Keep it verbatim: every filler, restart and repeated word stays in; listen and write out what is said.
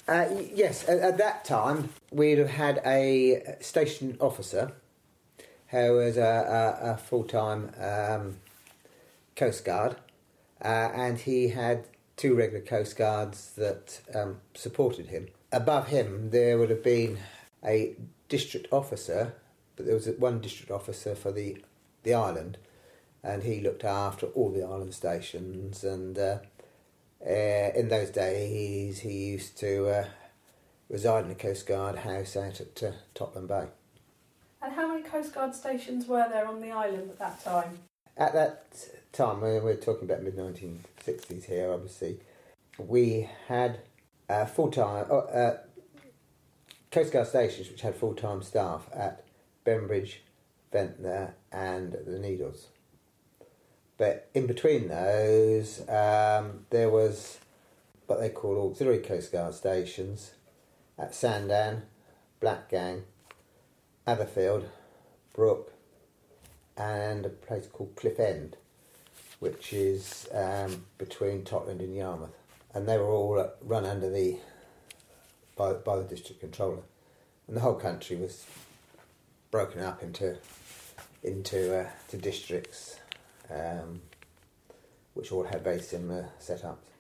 Uh, y- yes, at, at that time we'd have had a station officer who was a, a, a full-time um, Coast Guard, uh, and he had two regular Coast Guards that um, supported him. Above him there would have been a district officer, but there was one district officer for the, the island, and he looked after all the island stations, and uh, uh, in those days he used to uh, reside in a Coast Guard house out at uh, Totland Bay. And how many Coast Guard stations were there on the island at that time? At that time, we're, we're talking about mid nineteen sixties here, obviously, we had uh, full-time uh, uh, Coast Guard stations which had full-time staff at Bembridge, Ventnor and the Needles. But in between those, um, there was what they call auxiliary Coast Guard stations at Sandown, Blackgang, Atherfield, Brook, and a place called Cliff End, which is um, between Totland and Yarmouth. And they were all uh, run under the by, by the district controller, and the whole country was broken up into into uh, to districts, um, which all had very similar setups.